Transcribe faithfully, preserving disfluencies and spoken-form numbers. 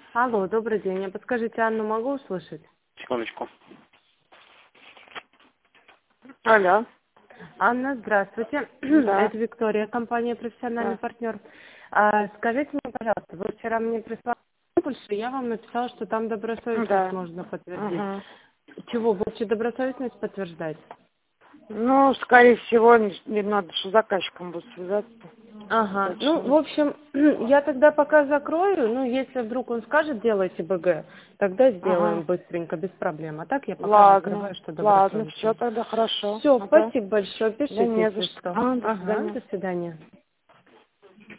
Алло, добрый день. А подскажите, Анну могу услышать? Секундочку. Алло. Анна, здравствуйте. Да. Это Виктория, компания «Профессиональный Да. партнер». А, скажите мне, пожалуйста, вы вчера мне прислали импульс, и я вам написала, что там добросовестность Да. можно подтвердить. Угу. Чего, будете добросовестность подтверждать? Ну, скорее всего, не, не надо, что заказчиком будет связаться. Ага. Ну, в Точно. общем, я тогда пока закрою. Ну, если вдруг он скажет, делайте БГ, тогда сделаем Ага. быстренько, без проблем. А так я пока Ладно. закрываю, что Ладно, все добросовестность. тогда хорошо. Все, Ага. спасибо большое. Да Пишите, не за если что. что. А, до Ага, свидания. до свидания.